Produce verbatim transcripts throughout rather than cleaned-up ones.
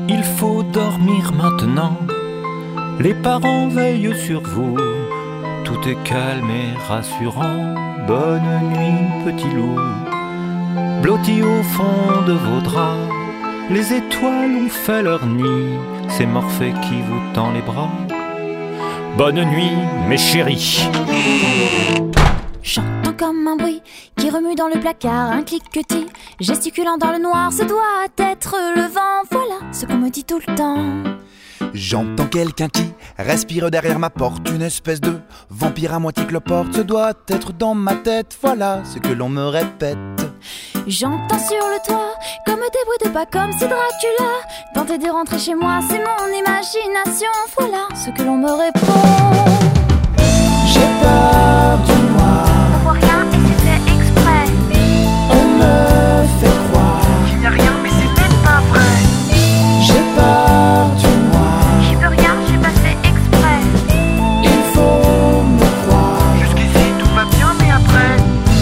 il faut dormir maintenant. Les parents veillent sur vous, tout est calme et rassurant. Bonne nuit, petit loup. Blotti au fond de vos draps, les étoiles ont fait leur nid. C'est Morphée qui vous tend les bras. Bonne nuit, mes chéris. J'entends comme un bruit qui remue dans le placard, un cliquetis gesticulant dans le noir. Ce doit être le vent, voilà ce qu'on me dit tout le temps. J'entends quelqu'un qui respire derrière ma porte, une espèce de vampire à moitié cloporte. Ce doit être dans ma tête, voilà ce que l'on me répète. J'entends sur le toit comme des bruits de pas, comme si Dracula tentait de rentrer chez moi. C'est mon imagination, voilà ce que l'on me répond. J'ai peur du noir, On voit rien et c'est fait exprès. on me fait croire Il n'y a rien mais c'est même pas vrai. j'ai peur du noir, J'y peux rien, j'ai pas fait exprès. il faut me croire. Jusqu'ici tout va bien, mais après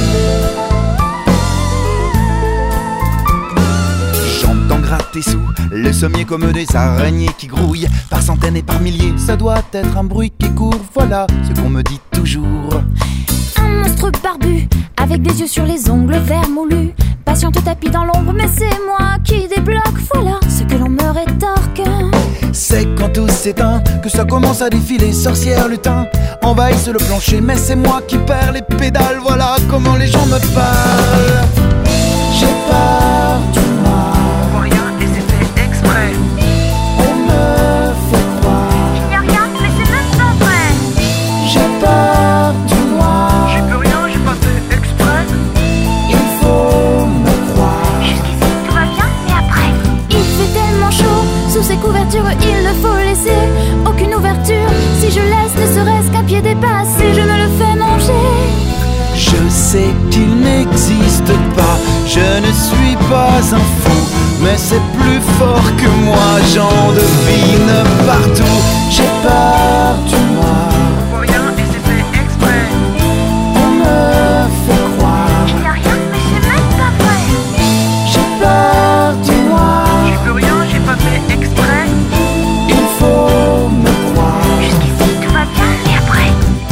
J'entends gratter sous le sommier comme des araignées qui grouillent par centaines et par milliers. Ça doit être un bruit qui court, voilà ce qu'on me dit toujours. Un monstre barbu avec des yeux sur les ongles verts moulus, patient au tapis dans l'ombre, mais c'est moi qui débloque, voilà ce que l'on me rétorque. C'est quand tout s'éteint que ça commence à défiler. Sorcière, lutin, envahissent le plancher, mais c'est moi qui perds les pédales. Voilà comment les gens me parlent. J'ai peur du noir, on voit rien et c'est fait exprès. on me fait croire. Il n'y a rien mais c'est même pas vrai. J'ai peur du noir, J'y peux rien, j'ai pas fait exprès. il faut me croire. Jusqu'ici tout va bien mais après il fait tellement chaud, sous ces couvertures il ne faut laisser aucune ouverture. Si je laisse ne serait-ce qu'un pied dépassé, je me le fais manger. Je sais qu'il n'existe pas, je ne suis pas un fou, mais c'est plus fort que moi, j'en devine partout. J'ai peur du noir, On voit rien et c'est fait exprès. on me fait croire. Il n'y a rien mais c'est même pas vrai. J'ai peur du noir, J'y peux rien, j'ai pas fait exprès. il faut me croire. Jusqu'ici tout va bien mais après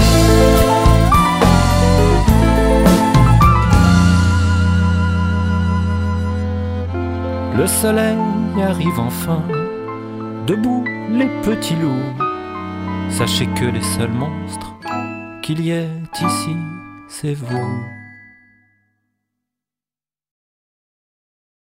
Le soleil arrive enfin. Debout les petits loups, sachez que les seuls monstres qu'il y ait ici, c'est vous.